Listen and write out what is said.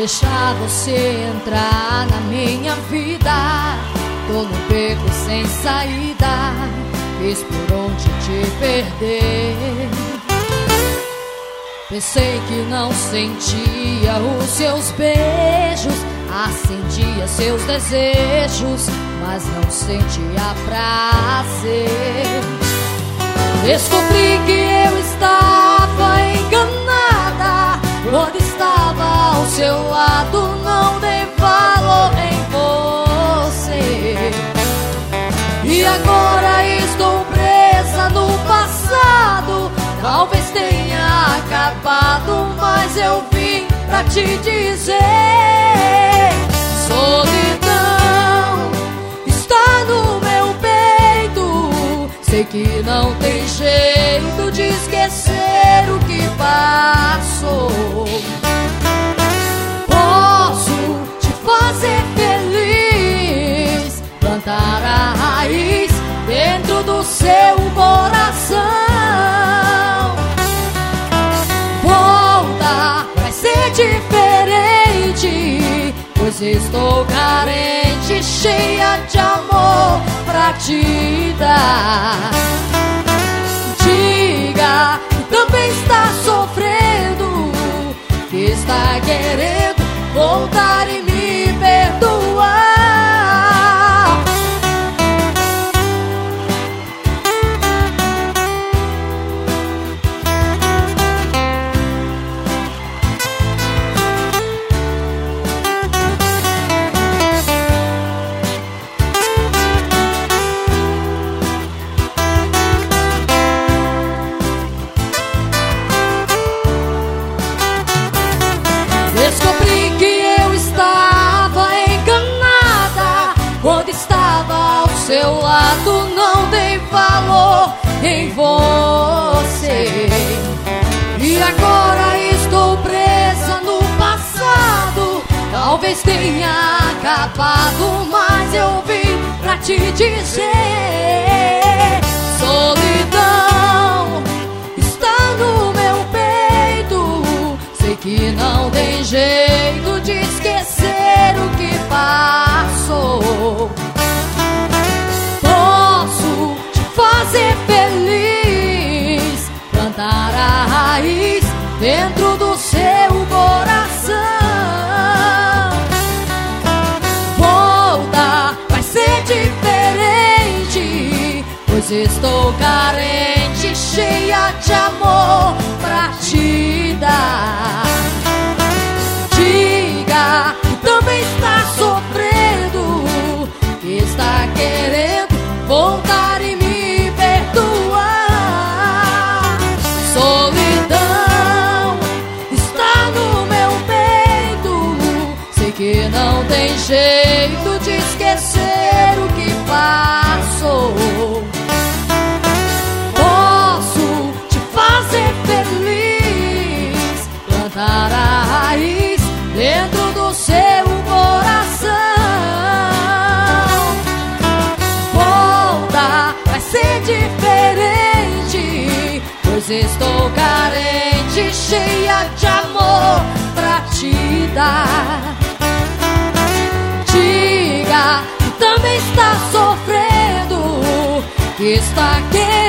deixar você entrar na minha vida. Tô no beco sem saída, fiz por onde te perder. Pensei que não sentia os seus beijos, acendia seus desejos, mas não sentia prazer. Descobri que eu estava enganada, quando estava ao seu lado não dei valor em você. E agora estou presa no passado, talvez tenha acabado, mas eu vim pra te dizer: solidão está no meu peito. Sei que não tem jeito de esquecer o que passou. Posso te fazer feliz, plantar a raiz dentro do seu coração. Volta, vai ser diferente, pois estou carente, cheia de amor pra te dar. Diga que também está sofrendo, que está querendo voltar e me perdoar. Descobri que eu estava enganada, quando estava ao seu lado não dei valor em você. E agora estou presa no passado, talvez tenha acabado, mas eu vim pra te dizer: solidão está no meu peito. Sei que não tem jeito de esquecer o que passou. Posso te fazer feliz, plantar a raiz dentro do seu coração. Volta, vai ser diferente, pois estou carente, cheia de amor pra te dar. Diga que também está sofrendo, que está querendo voltar e me perdoar. Solidão está no meu peito. Sei que não tem jeito de esquecer o que passou. Posso te fazer feliz, plantar a raiz dentro do seu coração. Volta, vai ser diferente, pois estou carente, cheia de amor pra te dar. Diga que também está sofrendo, que está querendo